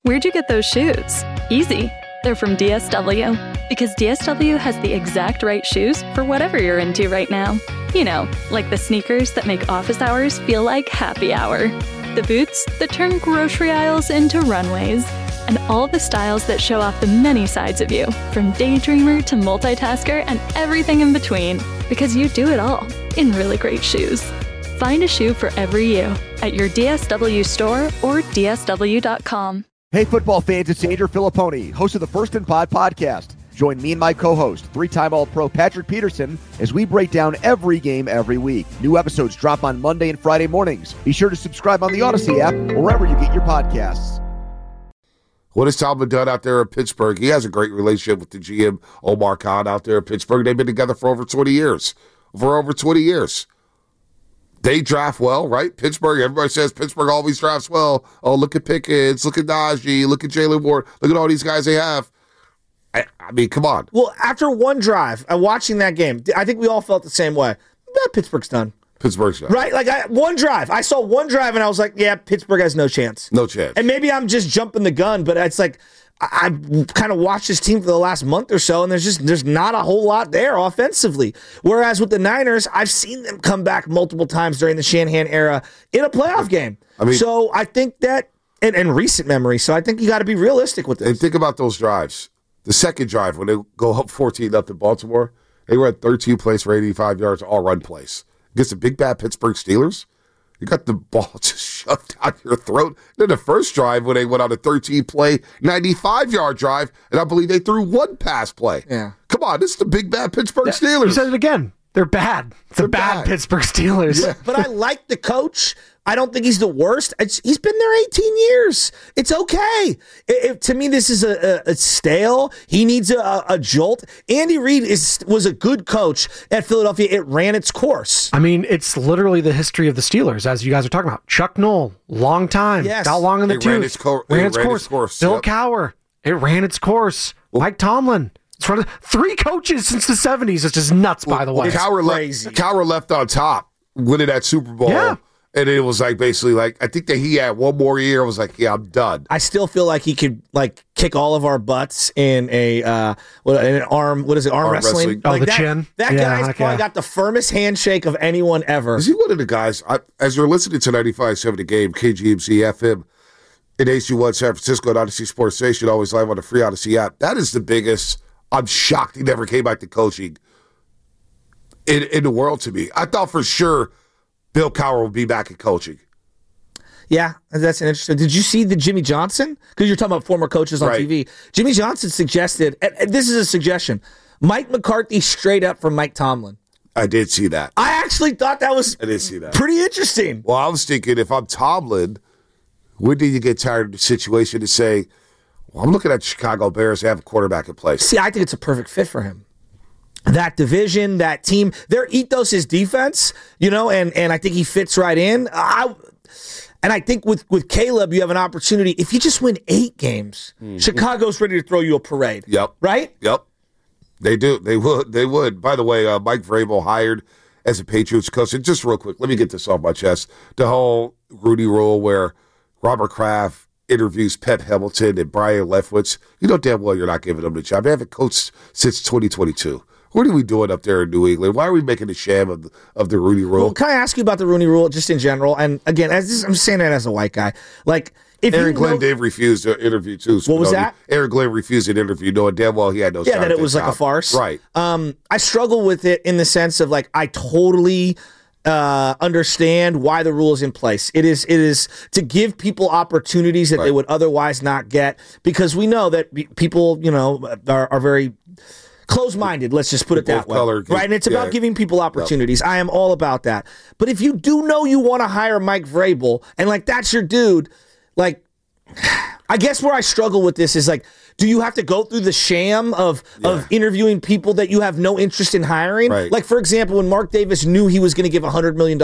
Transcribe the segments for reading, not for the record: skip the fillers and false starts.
Where'd you get those shoes? Easy. They're from DSW. Because DSW has the exact right shoes for whatever you're into right now. You know, like the sneakers that make office hours feel like happy hour. The boots that turn grocery aisles into runways. And all the styles that show off the many sides of you, from daydreamer to multitasker and everything in between. Because you do it all in really great shoes. Find a shoe for every you at your DSW store or DSW.com. Hey, football fans, it's Andrew Filipponi, host of the First and Pod podcast. Join me and my co-host, three-time All-Pro Patrick Peterson, as we break down every game every week. New episodes drop on Monday and Friday mornings. Be sure to subscribe on the Odyssey app or wherever you get your podcasts. What has Tomlin done out there in Pittsburgh? He has a great relationship with the GM, Omar Khan, out there in Pittsburgh. They've been together for over 20 years. They draft well, right? Pittsburgh, everybody says Pittsburgh always drafts well. Oh, look at Pickens, look at Najee, look at Jalen Ward, look at all these guys they have. I mean, come on. Well, after one drive, watching that game, I think we all felt the same way. Pittsburgh's done. Right? Like, one drive. I saw one drive, and I was like, yeah, Pittsburgh has no chance. No chance. And maybe I'm just jumping the gun, but it's like, I've kind of watched this team for the last month or so, and there's not a whole lot there offensively. Whereas with the Niners, I've seen them come back multiple times during the Shanahan era in a playoff game. So I think that, and recent memory, so I think you got to be realistic with this. And think about those drives. The second drive, when they go up 14-0 to Baltimore, they were at 13 plays for 85 yards, all run plays. Against the big bad Pittsburgh Steelers, you got the ball just shoved down your throat. Then the first drive, when they went on a 13-play, 95-yard drive, and I believe they threw one pass play. Yeah. Come on, this is the big bad Pittsburgh Steelers. You said it again. They're bad. They're bad Pittsburgh Steelers. Yeah. But I like the coach. I don't think he's the worst. He's been there 18 years. It's okay. To me, this is a stale. He needs a jolt. Andy Reid was a good coach at Philadelphia. It ran its course. I mean, it's literally the history of the Steelers, as you guys are talking about. Chuck Noll, long time. Yes. Got long in the tooth. Ran its course. Bill Cowher, it ran its course. Mike Tomlin. It's one of three coaches since the 70s. It's just nuts, by the way. Cowher left on top, winning that Super Bowl. Yeah. And it was like basically like, I think that he had one more year. I was like, yeah, I'm done. I still feel like he could like kick all of our butts in an arm wrestling? Oh, like the chin. That guy's probably got the firmest handshake of anyone ever. Is he one of the guys, as you're listening to 95.7 The Game, KGMZ FM, in AC1 San Francisco and Odyssey Sports Station, always live on the free Odyssey app, that is the biggest, I'm shocked he never came back to coaching in the world to me. I thought for sure Bill Cowher will be back in coaching. Yeah, that's an interesting. Did you see the Jimmy Johnson? Because you're talking about former coaches on TV. Jimmy Johnson suggested, and this is a suggestion, Mike McCarthy straight up from Mike Tomlin. I did see that. I actually thought that was pretty interesting. Well, I was thinking if I'm Tomlin, when do you get tired of the situation to say, well, I'm looking at the Chicago Bears to have a quarterback in place? See, I think it's a perfect fit for him. That division, that team, their ethos is defense, and I think he fits right in. And I think with Caleb, you have an opportunity. If you just win 8 games, Chicago's ready to throw you a parade. Yep. Right? Yep. They do. They would. By the way, Mike Vrabel hired as a Patriots coach. And just real quick, let me get this off my chest. The whole Rudy rule where Robert Kraft interviews Pep Hamilton and Brian Leftwich. You know damn well you're not giving them the job. They haven't coached since 2022. What are we doing up there in New England? Why are we making a sham of the Rooney Rule? Well, can I ask you about the Rooney Rule just in general? And again, I'm saying that as a white guy. Like, if Aaron Glenn Dave refused to interview too. What was that? Aaron Glenn refused an interview, knowing damn well he had no. Yeah, that it was like a farce. Right. I struggle with it in the sense of like I totally understand why the rule is in place. It is to give people opportunities that they would otherwise not get, because we know that people are very close-minded, let's just put it that way. Right? And it's about giving people opportunities. Yep. I am all about that. But if you do know you want to hire Mike Vrabel, and like that's your dude, like I guess where I struggle with this is like, do you have to go through the sham of interviewing people that you have no interest in hiring? Right. Like, for example, when Mark Davis knew he was going to give $100 million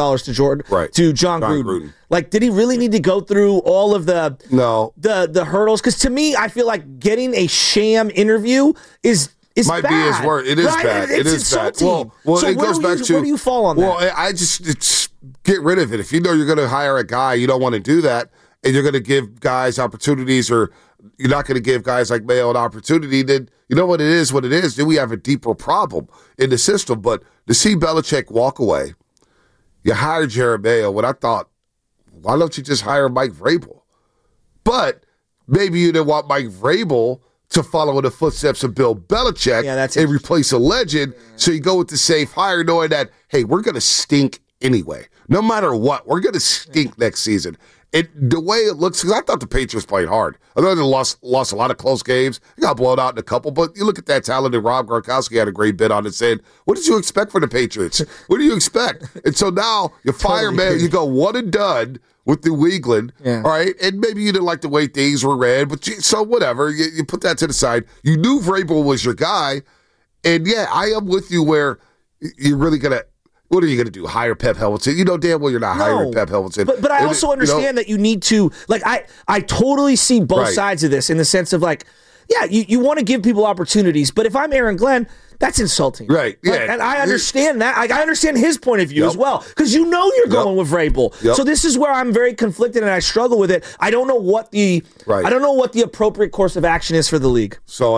to John Gruden. Like, did he really need to go through all of the hurdles? Because to me, I feel like getting a sham interview is might bad. be his word. It is bad. It is insulting. bad. Well, so it goes back to where do you fall on that? Well, I just get rid of it. If you know you're going to hire a guy, you don't want to do that. and you're going to give guys opportunities, or you're not going to give guys like Mayo an opportunity, then you know what it is, then we have a deeper problem in the system. But to see Belichick walk away, you hired Jerod Mayo, when I thought, why don't you just hire Mike Vrabel? But maybe you didn't want Mike Vrabel to follow in the footsteps of Bill Belichick and replace a legend, so you go with the safe hire knowing that, hey, we're going to stink anyway. No matter what, we're going to stink next season. The way it looks, because I thought the Patriots played hard. I thought they lost a lot of close games. They got blown out in a couple, but you look at that talent, and Rob Gronkowski had a great bit on it saying, what did you expect from the Patriots? What do you expect? And so now you fire Mayo, you go one and done with New England, all right? And maybe you didn't like the way things were read, but so whatever. You put that to the side. You knew Vrabel was your guy, and I am with you where you're really going to, what are you going to do? Hire Pep Hamilton? You know damn well you're not hiring Pep Hamilton. But I also understand that you need to, like, I totally see both sides of this in the sense of, like, you want to give people opportunities, but if I'm Aaron Glenn, that's insulting. Right. Yeah. And I understand that. I understand his point of view as well, because you're going with Vrabel. So this is where I'm very conflicted and I struggle with it. I don't know what the appropriate course of action is for the league. So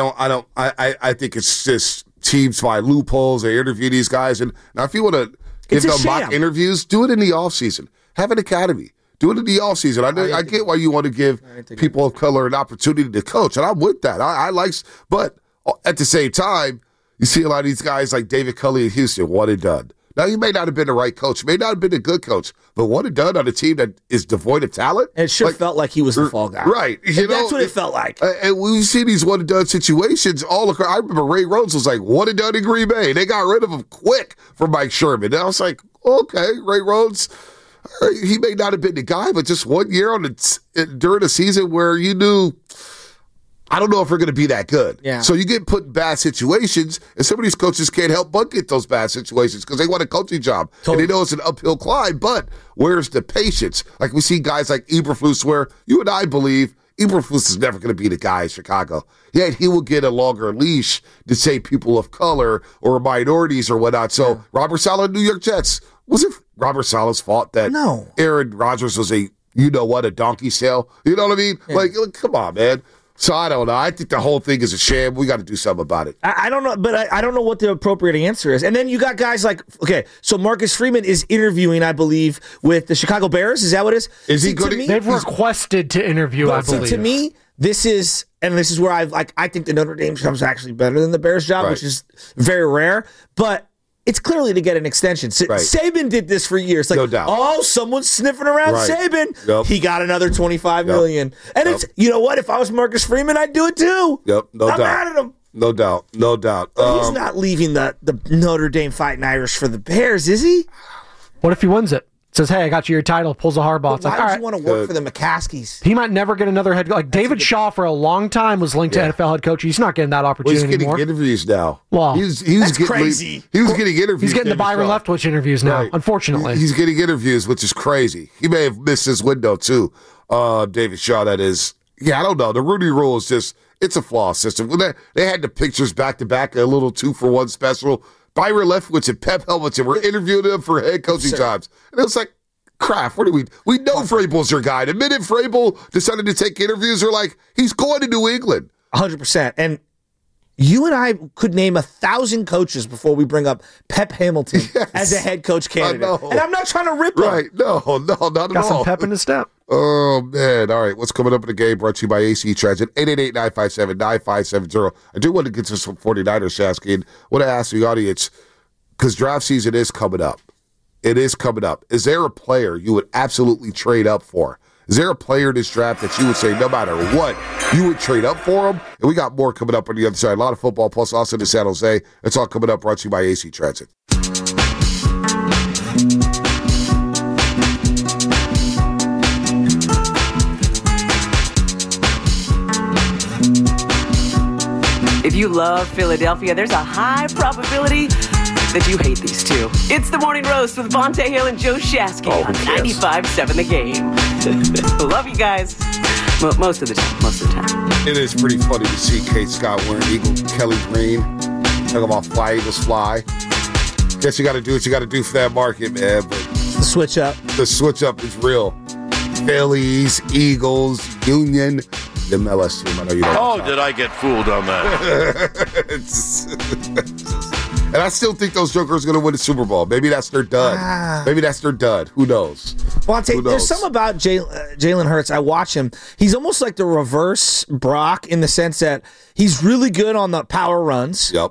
I think it's just teams find loopholes. They interview these guys, and now if you want to give them mock interviews, do it in the offseason. Have an academy. Do it in the offseason. I get why you want to give people of color an opportunity to coach, and I'm with that. But at the same time, you see a lot of these guys like David Culley in Houston, one and done. Now, he may not have been the right coach, may not have been a good coach, but one and done on a team that is devoid of talent. And it sure felt like he was the fall guy. Right. That's what it felt like. And we've seen these one and done situations all across. I remember Ray Rhodes was like one and done in Green Bay. They got rid of him quick for Mike Sherman. And I was like, okay, Ray Rhodes, he may not have been the guy, but just 1 year during a season where you knew, I don't know if we're going to be that good. Yeah. So you get put in bad situations, and some of these coaches can't help but get those bad situations because they want a coaching job. Totally. And they know it's an uphill climb, but where's the patience? Like we see guys like Eberflus, where you and I believe Eberflus is never going to be the guy in Chicago. Yet he will get a longer leash to say people of color or minorities or whatnot. So Robert Saleh, New York Jets, was it Robert Saleh's fault that Aaron Rodgers was a donkey's tail? You know what I mean? Yeah. Like, come on, man. So I don't know. I think the whole thing is a sham. We got to do something about it. I don't know, but I don't know what the appropriate answer is. And then you got guys like, so Marcus Freeman is interviewing, I believe, with the Chicago Bears. Is that what it is? Is he good? They've requested to interview, I believe. To me, this is where I think the Notre Dame job's actually better than the Bears job, which is very rare. But it's clearly to get an extension. Saban did this for years. Like, no doubt. Oh, someone's sniffing around Saban. Yep. He got another $25 million. And it's, you know what? If I was Marcus Freeman, I'd do it too. Yep, I'm mad at him. No doubt. He's not leaving the Notre Dame Fighting Irish for the Bears, is he? What if he wins it? Says, hey, I got you your title, pulls a Harbaugh. Why would you want to work for the McCaskies? He might never get another head coach. Like David Shaw for a long time was linked to NFL head coach. He's not getting that opportunity anymore. He's getting interviews now. Well, that's crazy. He was getting interviews. He's getting the Byron Leftwich interviews now, unfortunately. He's getting interviews, which is crazy. He may have missed his window, too. David Shaw, that is. Yeah, I don't know. The Rudy Rule is just, it's a flawed system. They had the pictures back-to-back, a little 2-for-1 special. Byron Leftwich and Pep Hamilton were interviewing him for head coaching jobs. And it was like, crap, we know Vrabel's your guy. The minute Vrabel decided to take interviews, they're like, he's going to New England. 100%. And you and I could name 1,000 coaches before we bring up Pep Hamilton as a head coach candidate. And I'm not trying to rip him. Right. No, not at all. Got some pep in his step. Oh, man. All right. What's coming up in the game brought to you by AC Transit, 888-957-9570. I do want to get to some 49ers, Shasky, and want to ask the audience, because draft season is coming up. It is coming up. Is there a player you would absolutely trade up for? Is there a player in this draft that you would say, no matter what, you would trade up for him? And we got more coming up on the other side. A lot of football, plus also in San Jose. It's all coming up, brought to you by AC Transit. If you love Philadelphia, there's a high probability that you hate these two. It's the Morning Roast with Vontae Hill and Joe Shasky on 95.7 The Game. Love you guys. Most of the time. It is pretty funny to see Kate Scott wearing Kelly Green. Talking about Fly Eagles Fly. Guess you got to do what you got to do for that market, man. But the switch up. The switch up is real. Phillies, Eagles, Union, the MLS team. I know you don't. Oh, did I get fooled on that? And I still think those jokers are going to win the Super Bowl. Maybe that's their dud. Maybe that's their dud. Who knows? Well, I'll tell you, there's something about Jalen Hurts. I watch him. He's almost like the reverse Brock in the sense that he's really good on the power runs. Yep.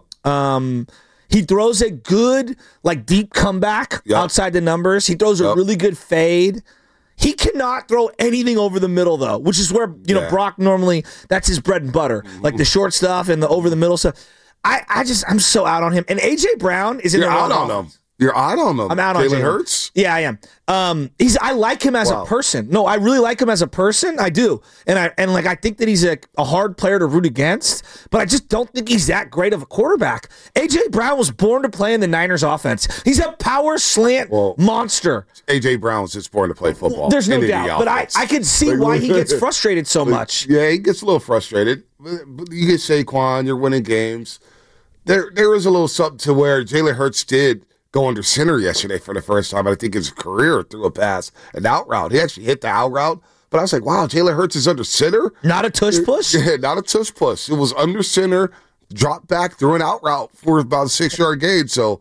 He throws a good, like, deep comeback outside the numbers. He throws a really good fade. He cannot throw anything over the middle, though, which is where, Brock normally, that's his bread and butter. Like the short stuff and the over the middle stuff. I'm so out on him. And A.J. Brown is in the wrong offense. You're out on him. I'm out on Jalen Hurts? Yeah, I am. I like him as a person. No, I really like him as a person. I do. And I think that he's a hard player to root against, but I just don't think he's that great of a quarterback. A.J. Brown was born to play in the Niners offense. He's a power slant monster. A.J. Brown was just born to play football. There's no doubt. But I can see why he gets frustrated so much. Yeah, he gets a little frustrated. But you get Saquon, you're winning games. There is a little something to where Jalen Hurts did go under center yesterday for the first time, I think, in his career, threw a pass, an out route. He actually hit the out route, but I was like, wow, Jalen Hurts is under center? Not a tush push? Yeah, not a tush push. It was under center, dropped back, threw an out route for about a 6-yard gain. So,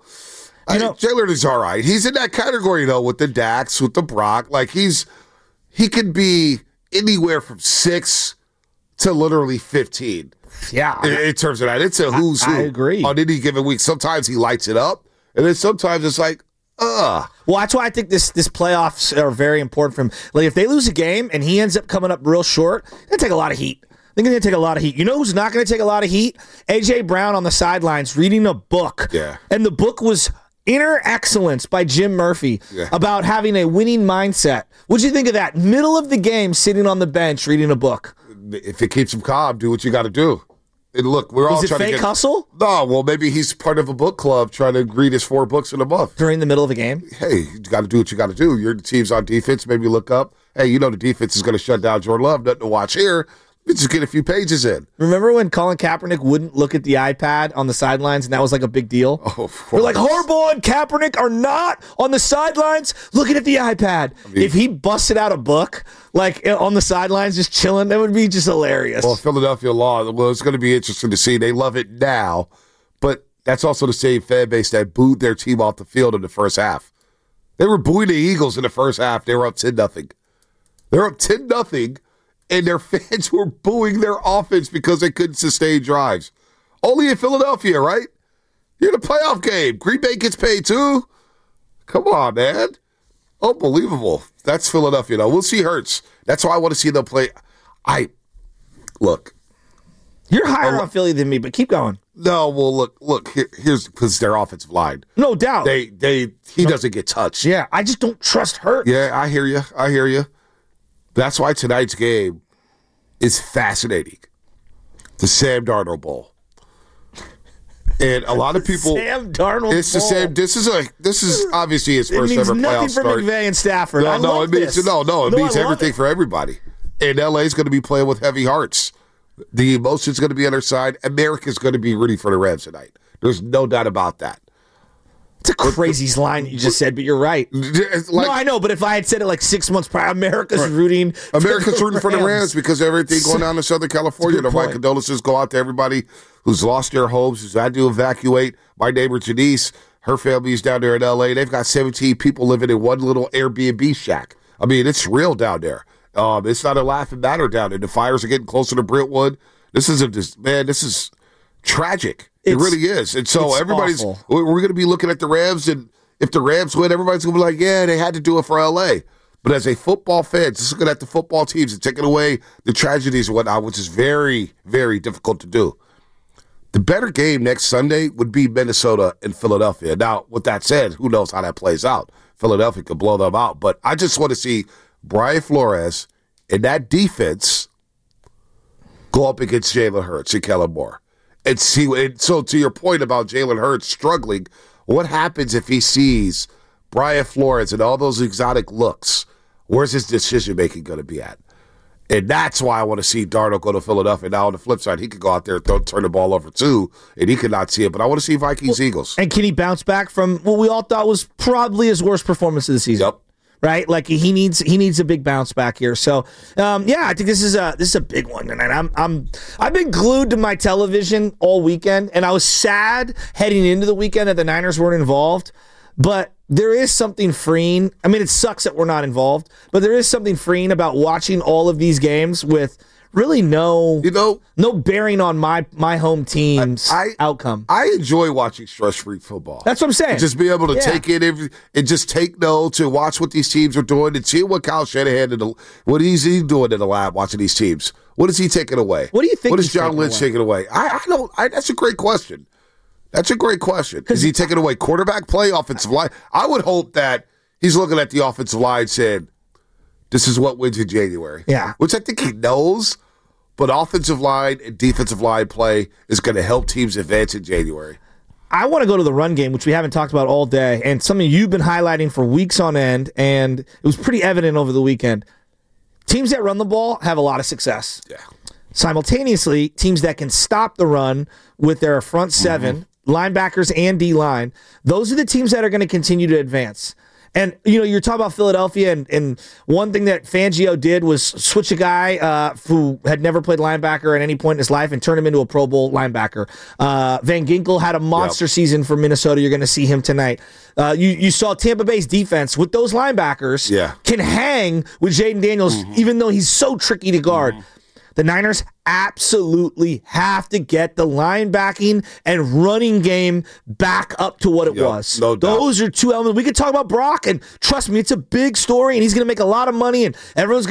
Jalen is all right. He's in that category, though, with the Dax, with the Brock. Like, he could be anywhere from 6 to literally 15. Yeah. In terms of that. It's a who's who. I agree. On any given week. Sometimes he lights it up. And then sometimes it's like, Well, that's why I think this playoffs are very important for him. Like, if they lose a game and he ends up coming up real short, they're going to take a lot of heat. They're going to take a lot of heat. You know who's not going to take a lot of heat? A.J. Brown on the sidelines reading a book. Yeah. And the book was Inner Excellence by Jim Murphy about having a winning mindset. What'd you think of that? Middle of the game, sitting on the bench, reading a book. If it keeps him calm, do what you got to do. And look, we're all trying to get... Is it fake hustle? No, well, maybe he's part of a book club trying to read his 4 books in a month. During the middle of a game? Hey, you got to do what you got to do. Your team's on defense. Maybe look up. Hey, the defense is going to shut down Jordan Love. Nothing to watch here. We just get a few pages in. Remember when Colin Kaepernick wouldn't look at the iPad on the sidelines, and that was like a big deal? Oh, of course. They're like, Harbaugh and Kaepernick are not on the sidelines looking at the iPad. If he busted out a book, like on the sidelines, just chilling, that would be just hilarious. Well, Philadelphia law, it's going to be interesting to see. They love it now, but that's also the same fan base that booed their team off the field in the first half. They were booing the Eagles in the first half. They were up 10-0. They're up 10-0. And their fans were booing their offense because they couldn't sustain drives. Only in Philadelphia, right? You're in a playoff game. Green Bay gets paid too. Come on, man. Unbelievable. That's Philadelphia, though. We'll see Hurts. That's why I want to see them play. Look. You're higher on Philly than me, but keep going. No, well, look. Here's because their offensive line. No doubt. He doesn't get touched. Yeah, I just don't trust Hurts. Yeah, I hear you. That's why tonight's game is fascinating. The Sam Darnold Bowl. And a lot of people Sam Darnold it's the Bowl. same. This is obviously his first ever playoff start. It means nothing for McVay and Stafford. It means everything for everybody. And LA's going to be playing with heavy hearts. The emotion's going to be on their side. America's going to be rooting for the Rams tonight. There's no doubt about that. It's a crazy line you just said, but you're right. No, I know, but if I had said it like 6 months prior, America's rooting for the Rams because everything going on in Southern California. My condolences go out to everybody who's lost their homes, who's had to evacuate. My neighbor Janice, her family's down there in L.A. They've got 17 people living in one little Airbnb shack. I mean, it's real down there. It's not a laughing matter down there. The fires are getting closer to Brentwood. This is tragic. It really is. And so we're going to be looking at the Rams, and if the Rams win, everybody's going to be like, yeah, they had to do it for L.A. But as a football fan, just looking at the football teams and taking away the tragedies and whatnot, which is very, very difficult to do. The better game next Sunday would be Minnesota and Philadelphia. Now, with that said, who knows how that plays out? Philadelphia could blow them out. But I just want to see Brian Flores and that defense go up against Jalen Hurts and Kellen Moore. And so to your point about Jalen Hurts struggling, what happens if he sees Brian Flores and all those exotic looks? Where's his decision-making going to be at? And that's why I want to see Darnold go to Philadelphia. Now, on the flip side, he could go out there and turn the ball over too, and he could not see it. But I want to see Vikings-Eagles. And can he bounce back from what we all thought was probably his worst performance of the season? Yep. right? Like he needs a big bounce back here. So I think this is a big one tonight. I've been glued to my television all weekend, and I was sad heading into the weekend that the Niners weren't involved. But there is something freeing. I mean, it sucks that we're not involved, but there is something freeing about watching all of these games with really no bearing on my home team's outcome. I enjoy watching stress-free football. That's what I'm saying. Just be able to take in and just take notes and watch what these teams are doing and see what Kyle Shanahan what is he doing in the lab watching these teams. What is he taking away? What do you think? What is John Lynch taking away? That's a great question. That's a great question. Is he taking away quarterback play, offensive line? I would hope that he's looking at the offensive line saying, this is what wins in January. Yeah. Which I think he knows, but offensive line and defensive line play is going to help teams advance in January. I want to go to the run game, which we haven't talked about all day, and something you've been highlighting for weeks on end, and it was pretty evident over the weekend. Teams that run the ball have a lot of success. Yeah. Simultaneously, teams that can stop the run with their front seven, linebackers and D-line, those are the teams that are going to continue to advance. And, you're talking about Philadelphia, and one thing that Fangio did was switch a guy who had never played linebacker at any point in his life and turn him into a Pro Bowl linebacker. Van Ginkel had a monster season for Minnesota. You're going to see him tonight. You saw Tampa Bay's defense with those linebackers can hang with Jaden Daniels, even though he's so tricky to guard. The Niners absolutely have to get the linebacking and running game back up to what it was. No doubt. Those are two elements. We could talk about Brock, and trust me, it's a big story, and he's going to make a lot of money, and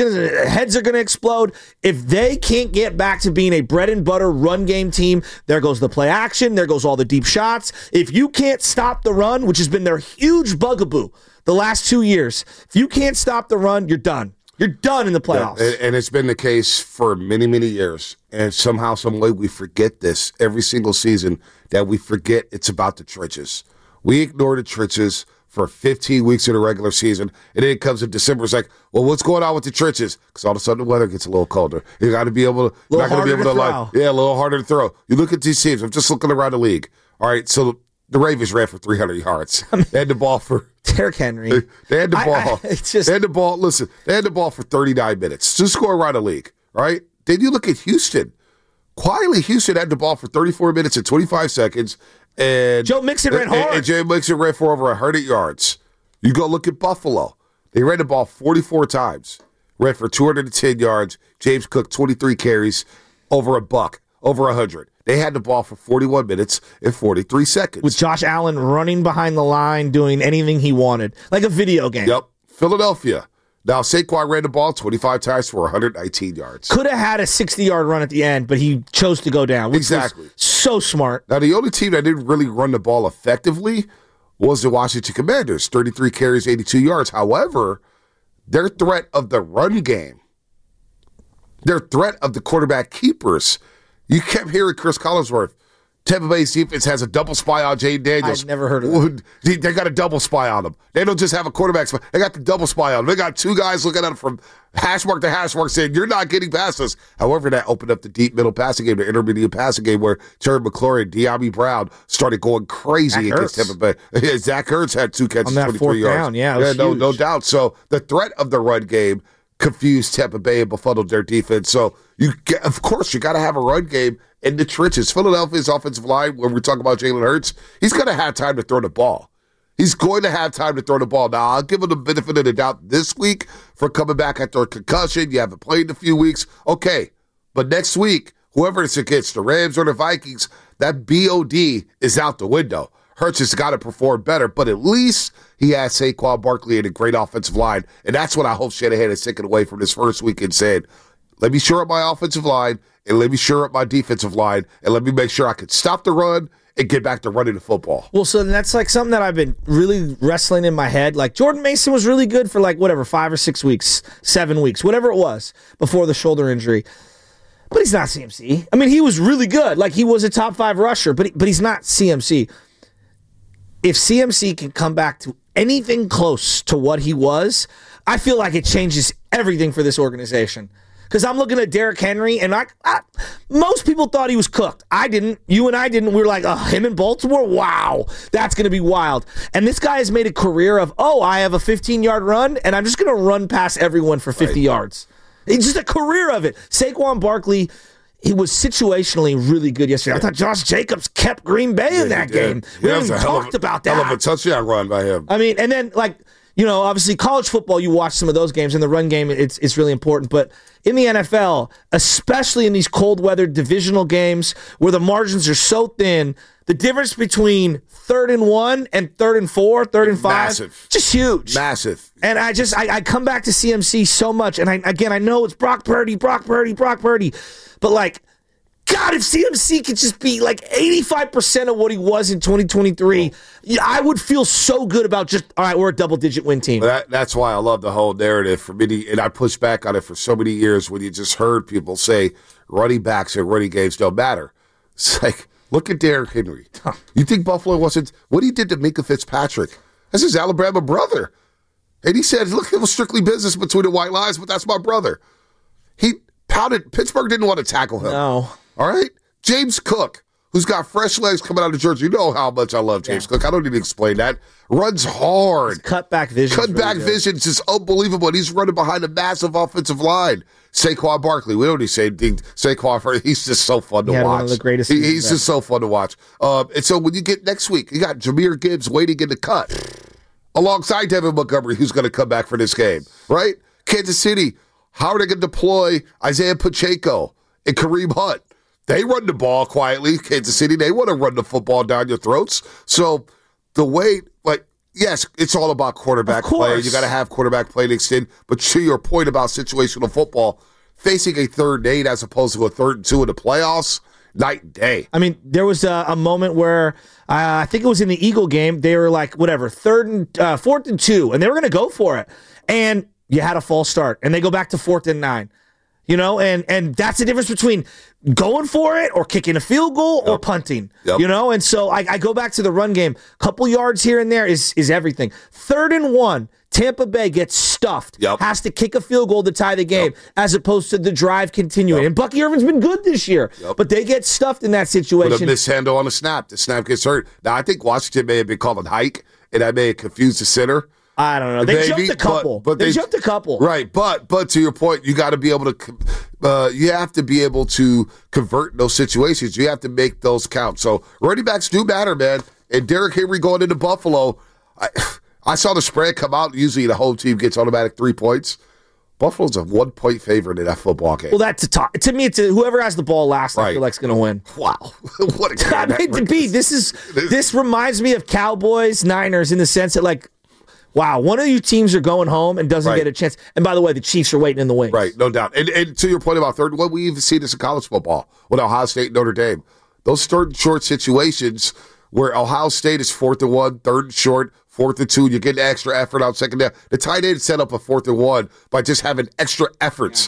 heads are going to explode. If they can't get back to being a bread and butter run game team, there goes the play action, there goes all the deep shots. If you can't stop the run, which has been their huge bugaboo the last 2 years, if you can't stop the run, you're done. You're done in the playoffs. Yeah, and it's been the case for many, many years. And somehow, some way, we forget this every single season, that we forget it's about the trenches. We ignore the trenches for 15 weeks in the regular season, and then it comes in December. It's like, well, what's going on with the trenches? Because all of a sudden the weather gets a little colder. You got to be able to, a little harder to throw. You look at these teams. I'm just looking around the league. All right, so the Ravens ran for 300 yards. They had the ball for Derrick Henry. They had the ball. They had the ball. Listen, they had the ball for 39 minutes. Just score around the league, right? Then you look at Houston. Quietly, Houston had the ball for 34 minutes and 25 seconds. And Joe Mixon ran hard. And Joe Mixon ran for over 100 yards. You go look at Buffalo. They ran the ball 44 times. Ran for 210 yards. James Cook, 23 carries, over over 100. They had the ball for 41 minutes and 43 seconds. With Josh Allen running behind the line, doing anything he wanted. Like a video game. Yep. Philadelphia. Now, Saquon ran the ball 25 times for 119 yards. Could have had a 60-yard run at the end, but he chose to go down. Exactly. So smart. Now, the only team that didn't really run the ball effectively was the Washington Commanders. 33 carries, 82 yards. However, their threat of the run game, their threat of the quarterback keepers, you kept hearing Chris Collinsworth. Tampa Bay's defense has a double spy on Jaden Daniels. I've never heard of that. They got a double spy on him. They don't just have a quarterback spy. They got the double spy on him. They got two guys looking at him from hash mark to hash mark saying, you're not getting past us. However, that opened up the deep middle passing game, the intermediate passing game where Terry McLaurin and De'Ami Brown started going crazy against Tampa Bay. Yeah, Zach Ertz had 2 catches, 23 yards. Down. Yeah, no doubt. So the threat of the run game confused Tampa Bay and befuddled their defense. So, of course, you got to have a run game in the trenches. Philadelphia's offensive line, when we talk about Jalen Hurts, he's going to have time to throw the ball. He's going to have time to throw the ball. Now, I'll give him the benefit of the doubt this week for coming back after a concussion. You haven't played in a few weeks. Okay, but next week, whoever it's against, the Rams or the Vikings, that BOD is out the window. Hurts has got to perform better, but at least he has Saquon Barkley and a great offensive line, and that's what I hope Shanahan is taking away from this first week and said, let me shore up my offensive line, and let me shore up my defensive line, and let me make sure I can stop the run and get back to running the football. Well, so that's like something that I've been really wrestling in my head. Like Jordan Mason was really good for 5 or 6 weeks, 7 weeks, whatever it was, before the shoulder injury. But he's not CMC. I mean, he was really good. Like he was a top 5 rusher, but he's not CMC. If CMC can come back to anything close to what he was, I feel like it changes everything for this organization. Because I'm looking at Derrick Henry, and most people thought he was cooked. I didn't. You and I didn't. We were like, him in Baltimore? Wow, that's going to be wild. And this guy has made a career of, I have a 15-yard run, and I'm just going to run past everyone for 50 yards. It's just a career of it. Saquon Barkley, he was situationally really good yesterday. I thought Josh Jacobs kept Green Bay in that game. We haven't even talked about that. Hell of a touchdown run by him. I mean, and then, obviously college football, you watch some of those games, and the run game, it's really important. But in the NFL, especially in these cold weather divisional games where the margins are so thin, the difference between 3rd and 1 and 3rd and 4, 3rd and 5, massive, just huge. Massive. And I come back to CMC so much, and I know it's Brock Purdy, but God, if CMC could just be 85% of what he was in 2023, I would feel so good about all right, we're a double-digit win team. That's why I love the whole narrative for me, and I pushed back on it for so many years when you just heard people say running backs and running games don't matter. It's like, look at Derrick Henry. You think Buffalo wasn't – what he did to Minka Fitzpatrick? That's his Alabama brother. And he said, look, it was strictly business between the white lines, but that's my brother. He pounded – Pittsburgh didn't want to tackle him. No. All right? James Cook, who's got fresh legs coming out of Georgia. You know how much I love James Cook. I don't need to explain that. Runs hard. His cutback vision. Vision is just unbelievable. And he's running behind a massive offensive line. Saquon Barkley. We don't need to say Saquon. He's just so fun to watch. One of the greatest. He's just so fun to watch. And so when you get next week, you got Jahmyr Gibbs waiting in the cut alongside Devin Montgomery, who's going to come back for this game, right? Kansas City, how are they going to deploy Isaiah Pacheco and Kareem Hunt? They run the ball quietly. Kansas City, they want to run the football down your throats. So the way, yes, it's all about quarterback play. You got to have quarterback play to extend. But to your point about situational football, facing a 3rd and 8 as opposed to a 3rd and 2 in the playoffs, night and day. I mean, there was a moment where I think it was in the Eagle game. They were 4th and 2, and they were going to go for it. And you had a false start, and they go back to 4th and 9. And that's the difference between going for it or kicking a field goal or punting, and so I go back to the run game. Couple yards here and there is everything. 3rd and 1, Tampa Bay gets stuffed, has to kick a field goal to tie the game as opposed to the drive continuing. And Bucky Irvin's been good this year, but they get stuffed in that situation. With a mishandle on a snap. The snap gets hurt. Now, I think Washington may have been called a hike, and I may have confused the center. I don't know. They jumped a couple. But they jumped a couple. Right, but to your point, you got to be able to. You have to be able to convert those situations. You have to make those count. So running backs do matter, man. And Derrick Henry going into Buffalo, I saw the spread come out. Usually the whole team gets automatic 3 points. Buffalo's a 1-point favorite in that football game. Well, that's to me. It's whoever has the ball last. I feel like is going to win. Wow, what a game! I mean, to be this reminds me of Cowboys Niners in the sense that wow, one of you teams are going home and doesn't get a chance. And by the way, the Chiefs are waiting in the wings. Right, no doubt. And to your point about 3rd, what we even see this in college football with Ohio State and Notre Dame. Those 3rd and short situations where Ohio State is 4th and 1, 3rd and short, 4th and 2, you get an extra effort out second down. The tight end set up a 4th and 1 by just having extra efforts.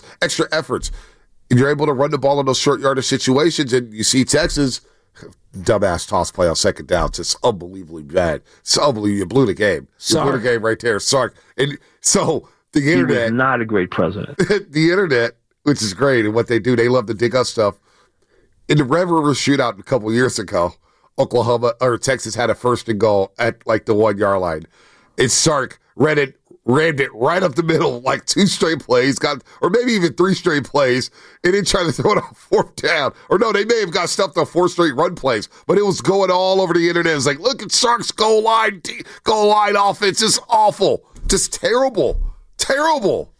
And you're able to run the ball in those short yardage situations, and you see Texas, dumbass toss play on second down. It's just unbelievably bad. It's unbelievable. You blew the game. You blew the game right there. Sorry. And so the internet. He was not a great president. The internet, which is great, and what they do, they love to dig up stuff. In the Red River shootout a couple years ago, Texas had a 1st and goal at the 1 yard line. And Sark rammed it right up the middle, 2 straight plays, or maybe even 3 straight plays, and then tried to throw it on 4th down. Or no, they may have got stuffed on 4 straight run plays, but it was going all over the internet. It's look at Sark's goal line offense. It's awful. Just terrible. Terrible.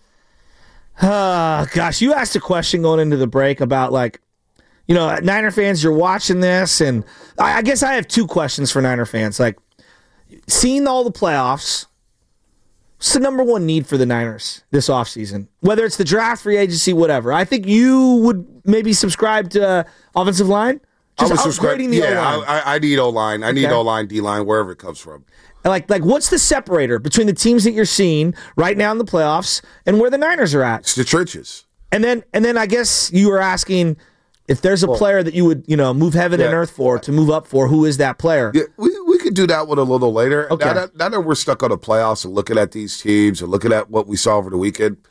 Gosh, you asked a question going into the break about Niner fans, you're watching this, and I guess I have 2 questions for Niner fans. Seeing all the playoffs, what's the number one need for the Niners this offseason? Whether it's the draft, free agency, whatever. I think you would maybe subscribe to offensive line. Just upgrading the O-line. I need O-line. I need O-line, D-line, wherever it comes from. Like, what's the separator between the teams that you're seeing right now in the playoffs and where the Niners are at? It's the trenches. And then I guess you were asking if there's a player that you would, move heaven and earth for, to move up for, who is that player? Yeah, we could do that one a little later. Okay. Now that we're stuck on the playoffs and looking at these teams and looking at what we saw over the weekend,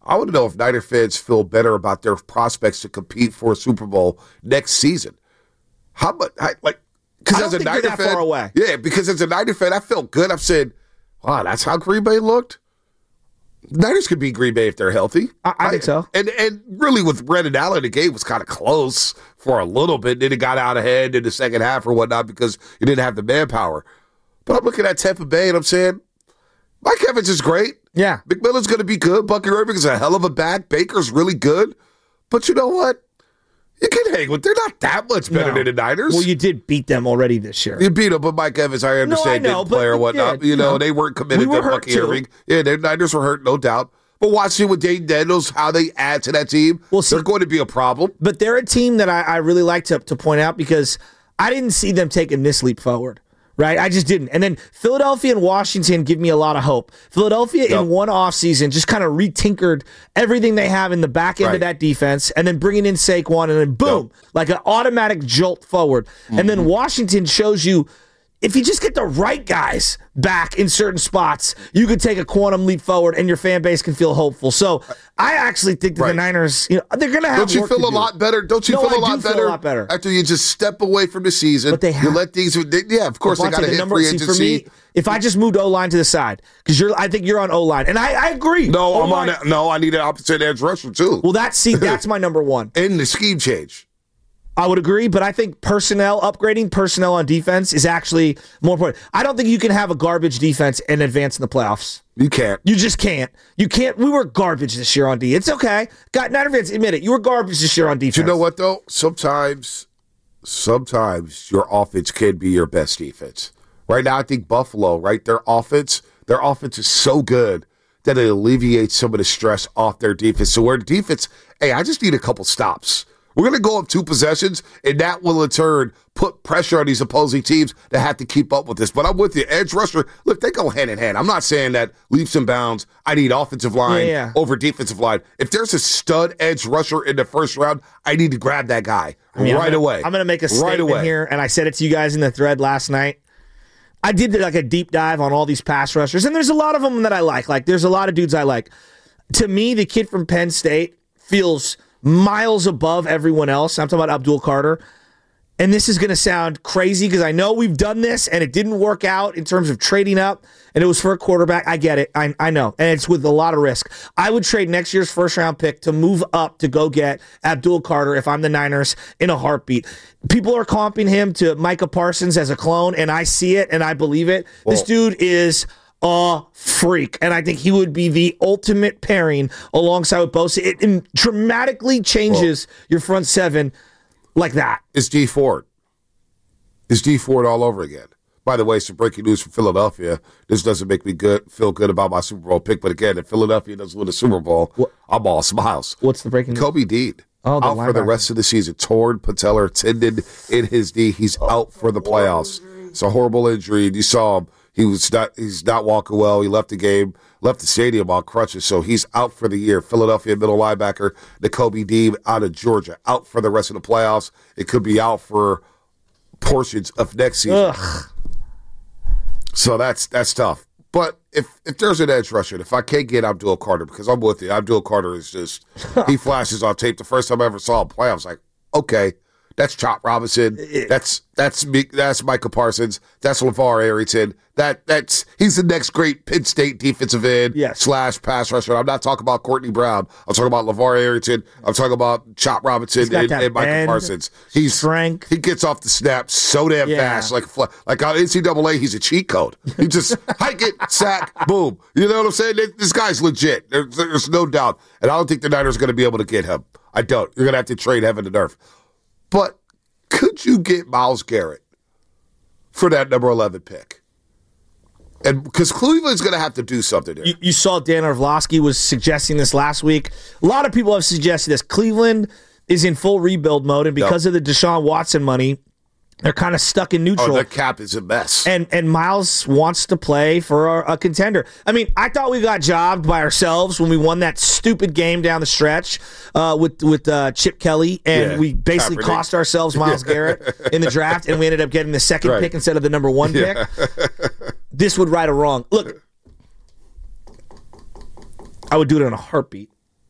I want to know if Niner fans feel better about their prospects to compete for a Super Bowl next season. How much, because as a Niner fan, far away. Yeah, because as a Niner fan, I felt good. I've said, wow, that's how Green Bay looked. Niners could beat Green Bay if they're healthy. I think so. And really with Brendan Allen, the game was kind of close for a little bit. Then it got out ahead in the second half or whatnot because you didn't have the manpower. But I'm looking at Tampa Bay and I'm saying, Mike Evans is great. Yeah. McMillan's going to be good. Bucky Irving is a hell of a back. Baker's really good. But you know what? You can hang with. They're not that much better than the Niners. Well, you did beat them already this year. You beat them, but Mike Evans, I understand, didn't play or whatnot. Yeah, they weren't committed to Bucky Irving. Yeah, the Niners were hurt, no doubt. But watching with Dayton Daniels, how they add to that team, they're going to be a problem. But they're a team that I really like to point out because I didn't see them taking this leap forward. Right? I just didn't. And then Philadelphia and Washington give me a lot of hope. Philadelphia in one offseason just kind of retinkered everything they have in the back end of that defense and then bringing in Saquon and then boom, like an automatic jolt forward. Mm-hmm. And then Washington shows you if you just get the right guys back in certain spots, you could take a quantum leap forward and your fan base can feel hopeful. So I actually think that the Niners, they're going to have Don't you feel a lot better? Don't you feel a lot better after you just step away from the season? But you let these, of course, they got to hit free agency. For me, if I just moved O-line to the side, because I think you're on O-line, and I agree. No, I need an opposite edge rusher too. Well, that's my number one. In the scheme change. I would agree, but I think upgrading personnel on defense is actually more important. I don't think you can have a garbage defense and advance in the playoffs. You can't. You just can't. You can't. We were garbage this year on D. It's okay. Niner fans, admit it. You were garbage this year on defense. You know what, though? Sometimes your offense can be your best defense. Right now, I think Buffalo, their offense is so good that it alleviates some of the stress off their defense. So where defense, I just need a couple stops. We're going to go up 2 possessions, and that will in turn put pressure on these opposing teams that have to keep up with this. But I'm with you. Edge rusher, look, they go hand in hand. I'm not saying that leaps and bounds. I need offensive line over defensive line. If there's a stud edge rusher in the first round, I need to grab that guy away. I'm going to make a statement here, and I said it to you guys in the thread last night. I did a deep dive on all these pass rushers, and there's a lot of them that I like. Like, there's a lot of dudes I like. To me, the kid from Penn State feels miles above everyone else. I'm talking about Abdul Carter. And this is going to sound crazy because I know we've done this and it didn't work out in terms of trading up and it was for a quarterback. I get it. I know. And it's with a lot of risk. I would trade next year's first-round pick to move up to go get Abdul Carter if I'm the Niners in a heartbeat. People are comping him to Micah Parsons as a clone, and I see it and I believe it. Well, this dude is a freak, and I think he would be the ultimate pairing alongside with Bosa. It dramatically changes your front seven like that. It's Dee Ford. It's Dee Ford all over again. By the way, some breaking news from Philadelphia. This doesn't make me feel good about my Super Bowl pick, but again, if Philadelphia doesn't win the Super Bowl, I'm all smiles. What's the breaking news? Kobe Dean. Out for the rest of the season. Torn patellar tendon in his knee. He's out for the playoffs. It's a horrible injury. You saw him. He's not walking well. He left the stadium on crutches, so he's out for the year. Philadelphia middle linebacker, Kobe Dean out of Georgia, out for the rest of the playoffs. It could be out for portions of next season. Ugh. So that's tough. But if there's an edge rusher, if I can't get Abdul Carter, because I'm with you, Abdul Carter is just, he flashes on tape. The first time I ever saw him play, I was like, okay, that's Chop Robinson. That's Micah Parsons. That's LeVar Arrington. He's the next great Penn State defensive end / pass rusher. I'm not talking about Courtney Brown. I'm talking about LeVar Arrington. I'm talking about Chop Robinson and Micah Parsons. He's strength. He gets off the snap so damn fast. Like on NCAA, he's a cheat code. He just hike it, sack, boom. You know what I'm saying? This guy's legit. There's no doubt. And I don't think the Niners are going to be able to get him. I don't. You're going to have to trade heaven and earth. But could you get Myles Garrett for that number 11 pick? And because Cleveland's going to have to do something here. You saw Dan Orlovsky was suggesting this last week. A lot of people have suggested this. Cleveland is in full rebuild mode, and because of the Deshaun Watson money, they're kind of stuck in neutral. The cap is a mess. And Myles wants to play for a contender. I mean, I thought we got jobbed by ourselves when we won that stupid game down the stretch with Chip Kelly, and we basically cost ourselves Myles Garrett in the draft, and we ended up getting the second pick instead of the number 1 pick. This would right a wrong. Look, I would do it in a heartbeat.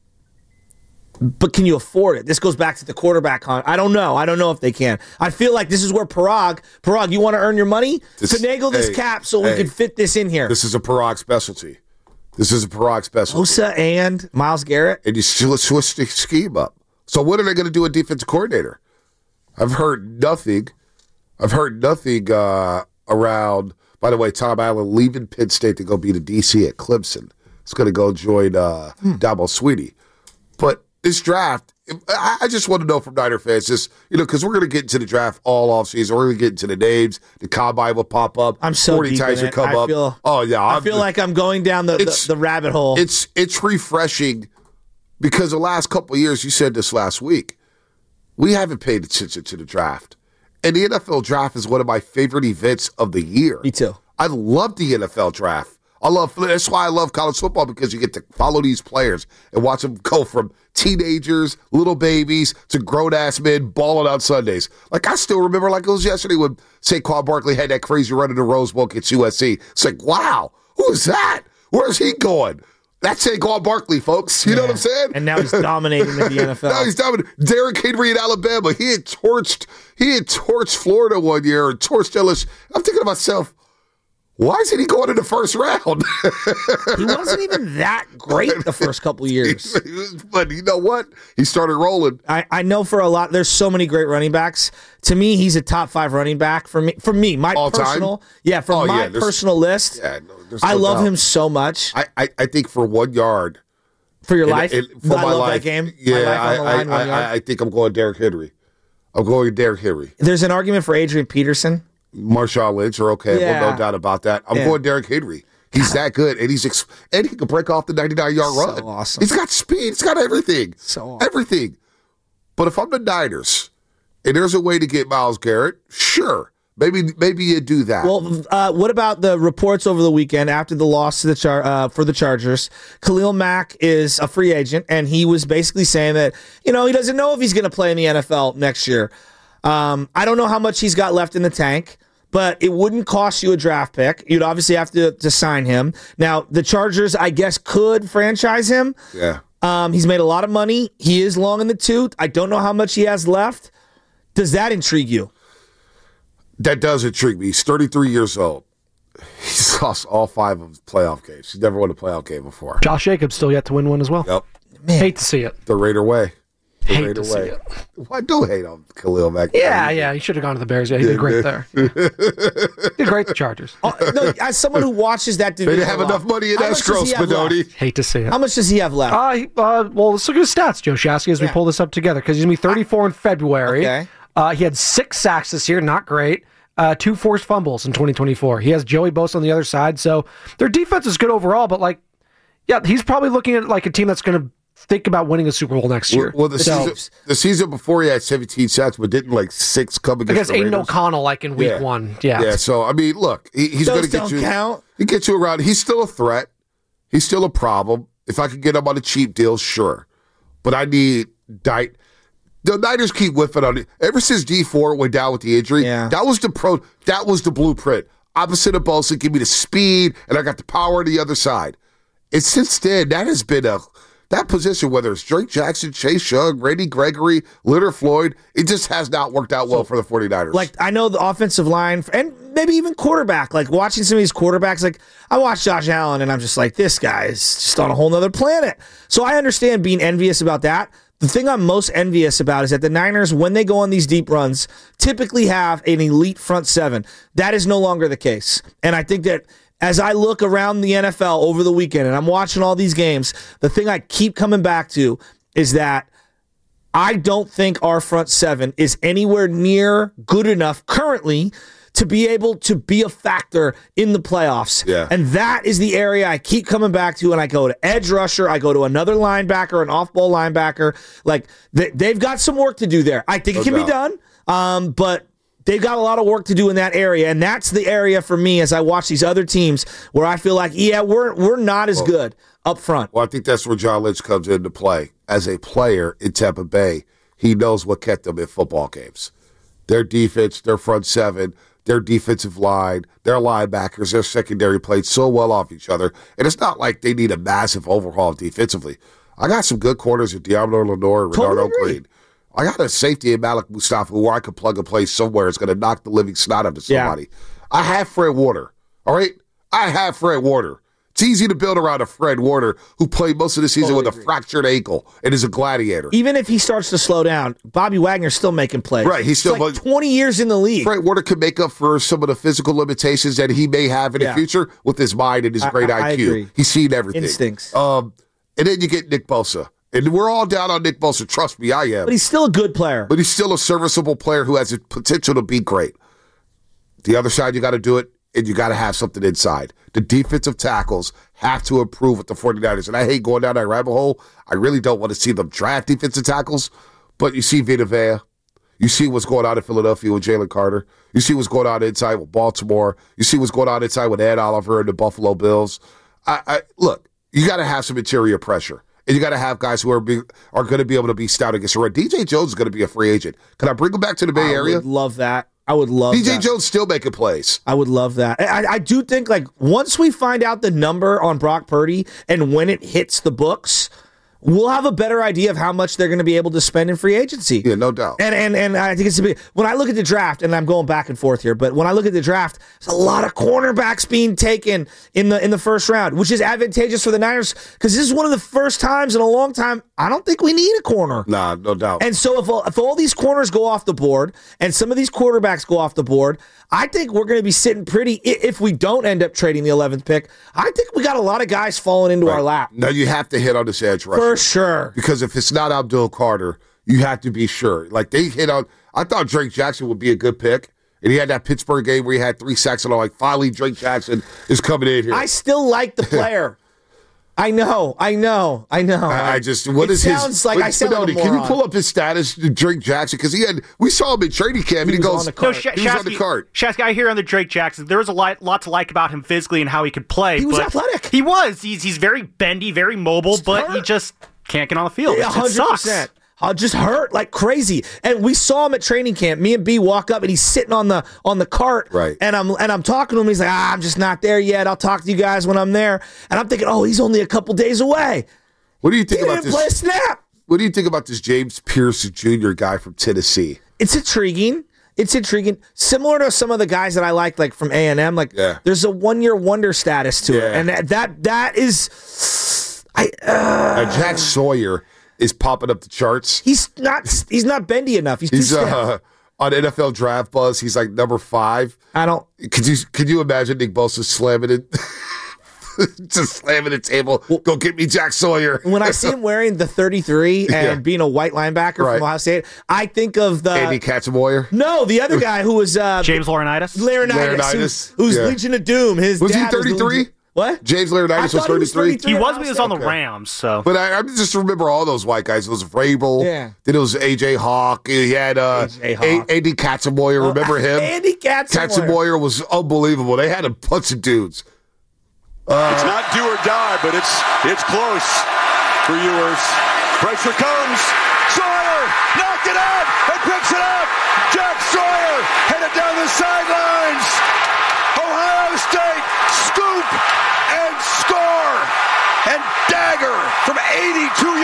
But can you afford it? This goes back to the quarterback hunt. I don't know. I don't know if they can. I feel like this is where Parag, you want to earn your money? Finagle this cap so we can fit this in here. This is a Parag specialty. Osa and Myles Garrett. And you switch the scheme up. So what are they going to do with defensive coordinator? I've heard nothing around, by the way, Tom Allen leaving Penn State to go be the DC at Clemson. He's going to go join Dabo Swinney. But this draft, I just want to know from Niner fans, just, because we're going to get into the draft all offseason. We're going to get into the names. The combine will pop up. I'm so 40 deep times in it. will come up. I feel like I'm going down the rabbit hole. It's refreshing because the last couple of years, you said this last week, we haven't paid attention to the draft. And the NFL draft is one of my favorite events of the year. Me too. I love the NFL draft. That's why I love college football, because you get to follow these players and watch them go from teenagers, little babies, to grown-ass men balling out Sundays. Like, I still remember like it was yesterday when Saquon Barkley had that crazy run in the Rose Bowl against USC. It's like, wow, who is that? Where's he going? That's Saquon Barkley, folks. You know what I'm saying? And now he's dominating in the NFL. Now he's dominating. Derrick Henry in Alabama. He had torched Florida one year and torched LSU. I'm thinking to myself, why isn't he going in the first round? He wasn't even that great the first couple of years. But you know what? He started rolling. I know for a lot, there's so many great running backs. To me, he's a top 5 running back for me. My all personal, time? Yeah, from my personal list. Yeah, I love him so much. I think for 1 yard. For your life? For my love life. That game. Yeah, I think I'm going Derrick Henry. There's an argument for Adrian Peterson. Marshawn Lynch are okay. Yeah. Well, no doubt about that. I'm going Derrick Henry. He's that good, and and he can break off the 99-yard run. So awesome. He's got speed. He's got everything. So awesome. Everything. But if I'm the Niners, and there's a way to get Myles Garrett, sure. Maybe you do that. Well, what about the reports over the weekend after the loss to for the Chargers? Khalil Mack is a free agent, and he was basically saying that he doesn't know if he's going to play in the NFL next year. I don't know how much he's got left in the tank, but it wouldn't cost you a draft pick. You'd obviously have to sign him. Now, the Chargers, I guess, could franchise him. Yeah. He's made a lot of money. He is long in the tooth. I don't know how much he has left. Does that intrigue you? That does intrigue me. He's 33 years old. He's lost all 5 of his playoff games. He's never won a playoff game before. Josh Jacobs still yet to win one as well. Yep. Man. Hate to see it. The Raider way. Hate to see it. Well, I don't hate on Khalil Mack. Yeah, he should have gone to the Bears. Yeah, he did great there. Did great the Chargers. No, as someone who watches that division, they didn't have enough money in escrow, Spadoni. Hate to see it. How much does he have left? Well, let's look at his stats, Joe Shasky, as we pull this up together, because he's going to be 34 in February. Okay. He had 6 sacks this year, not great. 2 forced fumbles in 2024. He has Joey Bosa on the other side, so their defense is good overall, but he's probably looking at a team that's going to think about winning a Super Bowl next year. Well, the season before he had 17 sacks, but didn't 6 come against the Raiders. Aiden O'Connell in week 1. Yeah. Yeah, so, I mean, look, he's going to get you. Count. He gets you around. He's still a threat. He's still a problem. If I could get him on a cheap deal, sure. But I need The Niners keep whiffing on it. Ever since D4 went down with the injury, that was the blueprint. Opposite of Bosa, give me the speed, and I got the power on the other side. And since then, that has been that position, whether it's Drake Jackson, Chase Young, Randy Gregory, Leonard Floyd, it just has not worked out well for the 49ers. I know the offensive line, and maybe even quarterback, watching some of these quarterbacks, I watch Josh Allen, and I'm just like, this guy is just on a whole nother planet. So I understand being envious about that. The thing I'm most envious about is that the Niners, when they go on these deep runs, typically have an elite front 7. That is no longer the case. And I think that as I look around the NFL over the weekend and I'm watching all these games, the thing I keep coming back to is that I don't think our front 7 is anywhere near good enough currently to be able to be a factor in the playoffs. Yeah. And that is the area I keep coming back to, and I go to edge rusher, I go to another linebacker, an off-ball linebacker. They've got some work to do there. I think it can be done, but they've got a lot of work to do in that area, and that's the area for me as I watch these other teams where I feel like, we're not as good up front. Well, I think that's where John Lynch comes into play. As a player in Tampa Bay, he knows what kept them in football games. Their defense, their front 7, their defensive line, their linebackers, their secondary played so well off each other. And it's not like they need a massive overhaul defensively. I got some good corners with Diablo Lenore and Renardo Green. I got a safety in Malik Mustafa who I could plug and play somewhere. It's going to knock the living snot out of somebody. Yeah. I have Fred Warner. All right? I have Fred Warner. It's easy to build around a Fred Warner who played most of the season with a fractured ankle and is a gladiator. Even if he starts to slow down, Bobby Wagner's still making plays. Right. He's still like 20 years in the league. Fred Warner could make up for some of the physical limitations that he may have in the future with his mind and his great IQ. Agree. He's seen everything. Instincts. And then you get Nick Bosa. And we're all down on Nick Bosa. Trust me, I am. But he's still a good player. But he's still a serviceable player who has the potential to be great. The other side, you got to do it, and you got to have something inside. The defensive tackles have to improve with the 49ers. And I hate going down that rabbit hole. I really don't want to see them draft defensive tackles. But you see Vita Vea. You see what's going on in Philadelphia with Jalen Carter. You see what's going on inside with Baltimore. You see what's going on inside with Ed Oliver and the Buffalo Bills. Look, you got to have some interior pressure. And you got to have guys who are going to be able to be stout against the run. DJ Jones is going to be a free agent. Can I bring him back to the Bay Area? I would love that. I would love DJ that. Jones still making plays. I would love that. I do think, like, once we find out the number on Brock Purdy and when it hits the books, we'll have a better idea of how much they're going to be able to spend in free agency. Yeah, no doubt. And I think it's a big, when I look at the draft, and I'm going back and forth here, but when I look at the draft, there's a lot of cornerbacks being taken in the first round, which is advantageous for the Niners because this is one of the first times in a long time I don't think we need a corner. Nah, no doubt. And so if all these corners go off the board and some of these quarterbacks go off the board, I think we're going to be sitting pretty, if we don't end up trading the 11th pick, I think we got a lot of guys falling into our lap. Now you have to hit on this edge rusher. For sure. Because if it's not Abdul Carter, you have to be sure. Like they hit on, I thought Drake Jackson would be a good pick. And he had that Pittsburgh game where he had 3 sacks and I'm like, finally Drake Jackson is coming in here. I still like the player. I know. I just, what it is sounds his? like I sound like a moron. Can you pull up his status, Drake Jackson? Because we saw him in training camp, and he goes, on the cart. he was on the cart. Shasky, I hear on the Drake Jackson, there was a lot to like about him physically and how he could play. He was athletic. He was. He's very bendy, very mobile, but he just can't get on the field. It 100%. sucks. Just hurt like crazy. And we saw him at training camp. Me and B walk up and he's sitting on the cart. Right. And I'm talking to him. He's like, I'm just not there yet. I'll talk to you guys when I'm there. And I'm thinking, he's only a couple days away. What do you think about this? Play a snap. What do you think about this James Pierce Jr. guy from Tennessee? It's intriguing. Similar to some of the guys that I like from A&M. There's a 1-year wonder status to it. And that is Jack Sawyer is popping up the charts. He's not bendy enough. He's too stiff. On NFL Draft Buzz, he's like number 5. Could you imagine Nick Bosa slamming it? Just slamming the table. Go get me Jack Sawyer. When I see him wearing the 33 and being a white linebacker from Ohio State, I think of the Andy Katzenmoyer. No, the other guy who was James Laurinaitis. Who's Legion of Doom. His was dad he 33? What? James Laurinaitis was 33? He was on the Rams, so. But I just remember all those white guys. It was Vrabel. Yeah. Then it was A.J. Hawk. He had Andy Katzenmoyer. Remember him? Andy Katzenmoyer. Katzenmoyer was unbelievable. They had a bunch of dudes. It's not do or die, but it's close for Ewers. Pressure comes. Sawyer knocked it out and picks it up. Jack Sawyer headed down the sidelines. Ohio State scoop and score and dagger from 82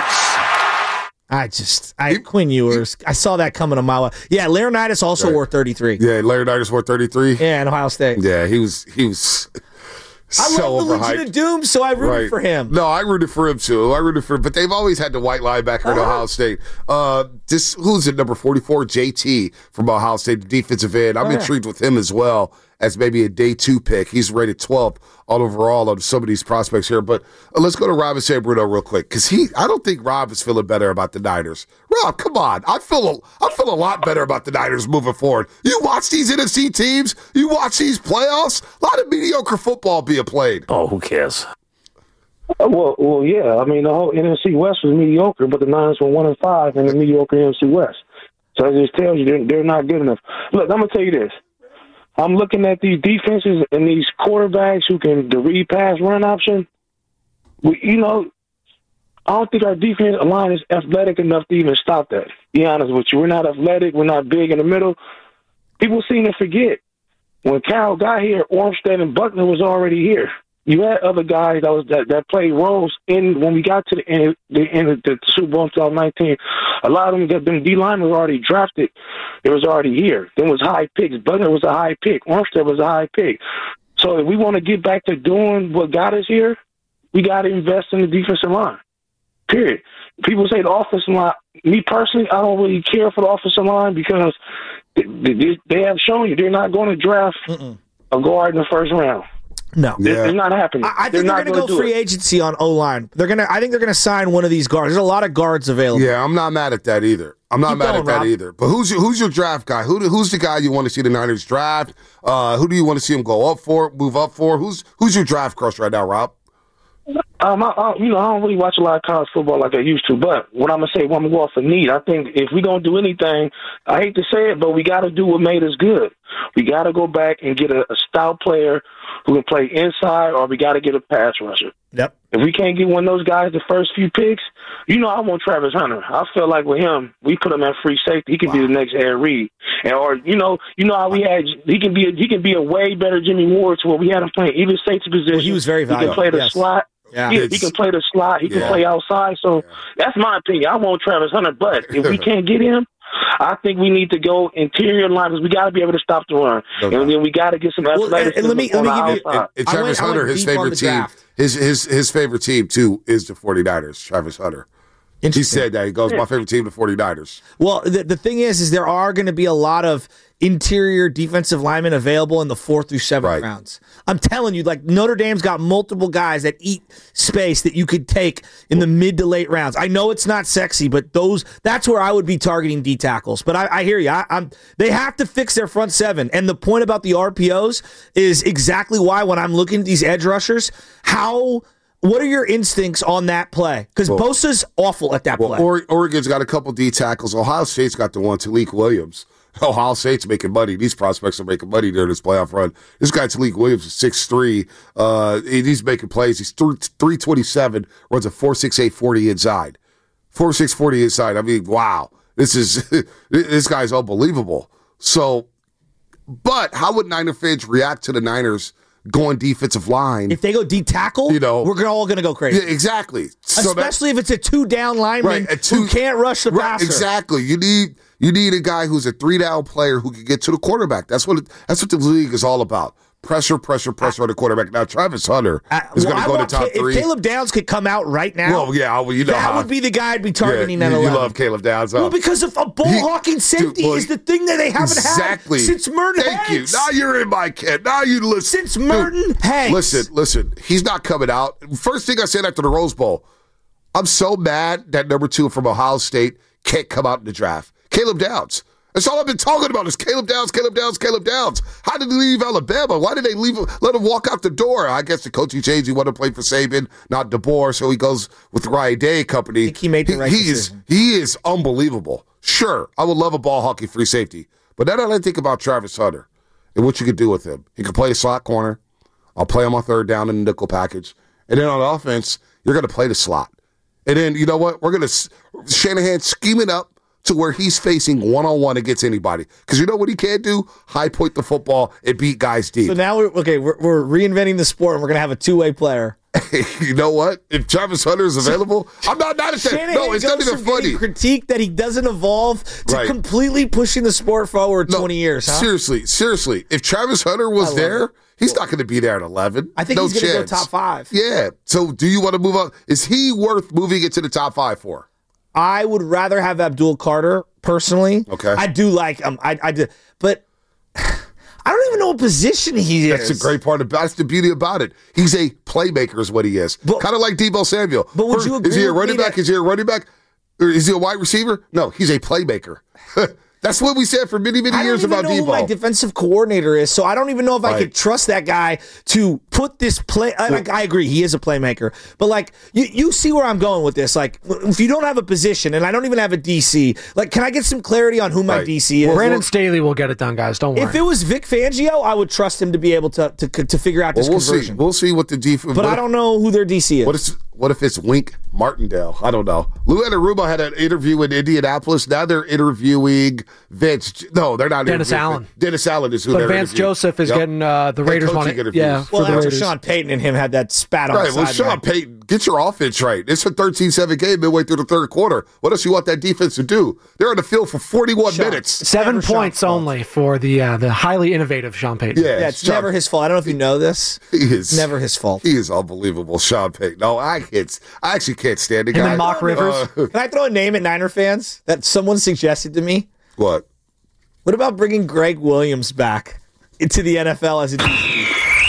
yards. Quinn Ewers. I saw that coming a mile away. Yeah, Laurinaitis also wore 33. Yeah, Laurinaitis wore 33. Yeah, in Ohio State. Yeah, he was I love the Legion of Doom, so I rooted for him. No, I rooted for him too. But they've always had the white linebacker at Ohio State. Who's at number 44? JT from Ohio State, the defensive end. I'm intrigued with him as well as maybe a day 2 pick. He's rated 12th all overall on some of these prospects here. But let's go to Rob and San Bruno real quick because I don't think Rob is feeling better about the Niners. Rob, come on. I feel a lot better about the Niners moving forward. You watch these NFC teams. You watch these playoffs. A lot of mediocre football being played. Oh, who cares? Well, yeah. I mean, the whole NFC West was mediocre, but the Niners were 1-5 in the mediocre NFC West. So it just tells you they're not good enough. Look, I'm going to tell you this. I'm looking at these defenses and these quarterbacks who can the read pass run option. I don't think our defense line is athletic enough to even stop that. Be honest with you. We're not athletic. We're not big in the middle. People seem to forget. When Carroll got here, Armstead and Buckner was already here. You had other guys that played roles in when we got to the end of the Super Bowl in 2019. A lot of them D linemen were already drafted. It was already here. There was high picks. Butler was a high pick. Armstead was a high pick. So if we want to get back to doing what got us here, we got to invest in the defensive line. Period. People say the offensive line. Me personally, I don't really care for the offensive line because they have shown you they're not going to draft a guard in the first round. No, it's not happening. I think they're going to go free agency on O-line. I think they're going to sign one of these guards. There's a lot of guards available. Yeah, I'm not mad at that either. But who's your draft guy? Who's the guy you want to see the Niners draft? Who do you want to see them go up for, move up for? Who's your draft crush right now, Rob? I don't really watch a lot of college football like I used to, but what I'm going to say, when I'm going to go off of need, I think if we don't do anything, I hate to say it, but we got to do what made us good. We got to go back and get a stout player who can play inside, or we got to get a pass rusher. Yep. If we can't get one of those guys the first few picks, I want Travis Hunter. I feel like with him, we put him at free safety. He can be the next Ed Reed, how we had. He can be a way better Jimmy Ward to where we had him playing either safety position. Well, he was very valuable. He can play the slot. Yeah. He can play the slot. He can play outside. So that's my opinion. I want Travis Hunter, but if we can't get him, I think we need to go interior line because we got to be able to stop the run, and then we got to get some athleticism. Let me give you Travis Hunter. His favorite team, his favorite team too, is the 49ers. Travis Hunter. He said that. He goes, my favorite team, the 49ers. Well, the thing is there are going to be a lot of interior defensive linemen available in the 4th through 7th rounds. I'm telling you, like Notre Dame's got multiple guys that eat space that you could take in the mid to late rounds. I know it's not sexy, but that's where I would be targeting D tackles. But I hear you. They have to fix their front seven. And the point about the RPOs is exactly why when I'm looking at these edge rushers, what are your instincts on that play? Because Bosa's awful at that play. Oregon's got a couple D tackles. Ohio State's got the one, Talik Williams. Ohio State's making money. These prospects are making money during this playoff run. This guy, Talik Williams, is 6'3". He's making plays. He's 327, runs a 4.68 40 inside. 4.6 40 inside. I mean, wow. This guy's unbelievable. So, but how would Niner fans react to the Niners going defensive line? If they go D tackle, we're all going to go crazy. Yeah, exactly. Especially if it's a 2-down lineman who can't rush the passer. Exactly. You need a guy who's a 3-down player who can get to the quarterback. That's what the league is all about. Pressure on the quarterback. Now, Travis Hunter is going to go to top 3. If Caleb Downs could come out right now, that would be the guy I'd be targeting at 11. You love Caleb Downs. Well, because of a ball-hawking safety is the thing that they haven't had since Merton Hanks. Thank you. Now you're in my camp. Now you listen. Since Merton Hanks. Listen. He's not coming out. First thing I said after the Rose Bowl, I'm so mad that number 2 from Ohio State can't come out in the draft. Caleb Downs. That's all I've been talking about is Caleb Downs. How did he leave Alabama? Why did they let him walk out the door? I guess the coaching changed. He wanted to play for Saban, not DeBoer, so he goes with the Ryan Day company. I think he made the right decision. He is unbelievable. Sure, I would love a ball hockey free safety. But then I think about Travis Hunter and what you could do with him. He could play a slot corner. I'll play him on 3rd down in the nickel package. And then on offense, you're going to play the slot. And then, you know what? We're going to Shanahan scheme it up to where he's facing one-on-one against anybody. Because you know what he can't do? High point the football and beat guys deep. So now we're reinventing the sport and we're going to have a 2-way player. You know what? If Travis Hunter is available, I'm not at that. No, it's not even funny. Critique that he doesn't evolve to completely pushing the sport forward 20 years. Huh? Seriously. If Travis Hunter was there, he's not going to be there at 11. I think he's going to go top 5. Yeah. So do you want to move up? Is he worth moving into the top 5 for? I would rather have Abdul Carter personally. Okay. I do like him. I do, but I don't even know what position he is. That's the great part about it. That's the beauty about it. He's a playmaker is what he is. Kind of like Deebo Samuel. But would you agree? Is he a running back? Is he a running back? Or is he a wide receiver? No, he's a playmaker. That's what we said for many, many years about Deebo. I don't even know who my defensive coordinator is, so I don't even know if I could trust that guy to put this play. I agree, he is a playmaker. But, like, you see where I'm going with this. Like, if you don't have a position, and I don't even have a DC, like, can I get some clarity on who my DC is? Brandon Staley will get it done, guys. Don't worry. If it was Vic Fangio, I would trust him to be able to figure out this conversion. We'll see what the defense. But I don't know who their DC is. What if it's Wink Martindale? I don't know. Lou Anarumo had an interview in Indianapolis. Now they're interviewing Vince. No, they're not. Dennis Allen. Dennis Allen is who but they're Vance interviewing. Joseph is getting the Raiders on it. Yeah, well, for the after Raiders. Sean Payton and him had that spat on Right, the well, sideline. Sean Payton, get your offense right. It's a 13-7 game midway through the third quarter. What else you want that defense to do? They're on the field for 41 minutes. 7 points only for the highly innovative Sean Payton. Yeah, it's never his fault. I don't know if you know this. He is never his fault. He is unbelievable, Sean Payton. No, I actually can't stand the guy. And then Mock Rivers. Can I throw a name at Niner fans that someone suggested to me? What? What about bringing Greg Williams back into the NFL as a DB?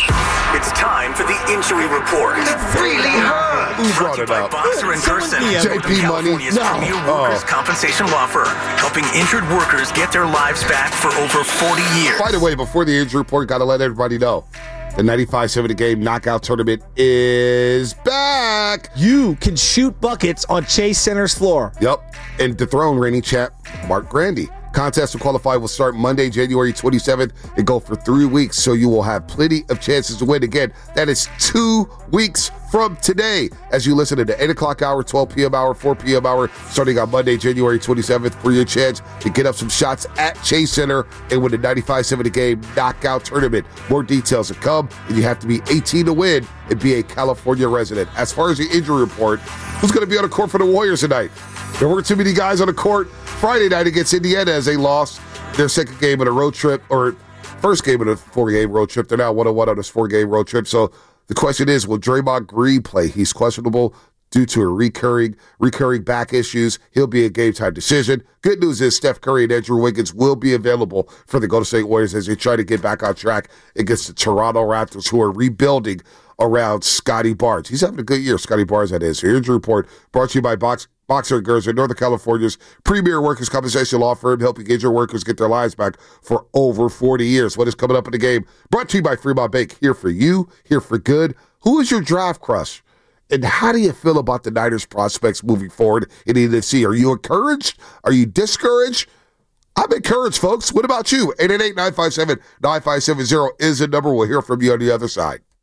It's time for the injury report. It really hurt. Who brought it up? Boxer and Gerson. JP Money. California's premier workers' compensation law firm, helping injured workers get their lives back for over 40 years. By the way, before the injury report, got to let everybody know. The 95-7 The Game knockout tournament is back. You can shoot buckets on Chase Center's floor. Yep. And dethrone reigning champ Mark Grandy. Contest to qualify will start Monday, January 27th and go for 3 weeks, so you will have plenty of chances to win. Again, that is 2 weeks from today as you listen to the 8 o'clock hour, 12 p.m. hour, 4 p.m. hour, starting on Monday, January 27th for your chance to get up some shots at Chase Center and win the 95-7 The Game knockout tournament. More details to come, and you have to be 18 to win and be a California resident. As far as the injury report, who's going to be on the court for the Warriors tonight? There weren't too many guys on the court Friday night against Indiana as they lost their second game of a road trip, or first game of a 4-game road trip. They're now 1-1 on this 4-game road trip. So the question is, will Draymond Green play? He's questionable due to a recurring back issues. He'll be a game-time decision. Good news is Steph Curry and Andrew Wiggins will be available for the Golden State Warriors as they try to get back on track against the Toronto Raptors, who are rebuilding around Scotty Barnes. He's having a good year, Scotty Barnes, that is. Here's your report brought to you by Boxer and Gerson, Northern California's premier workers' compensation law firm, helping injured workers get their lives back for over 40 years. What is coming up in the game? Brought to you by Fremont Bank. Here for you, here for good. Who is your draft crush? And how do you feel about the Niners' prospects moving forward in the NFC? Are you encouraged? Are you discouraged? I'm encouraged, folks. What about you? 888-957-9570 is the number. We'll hear from you on the other side.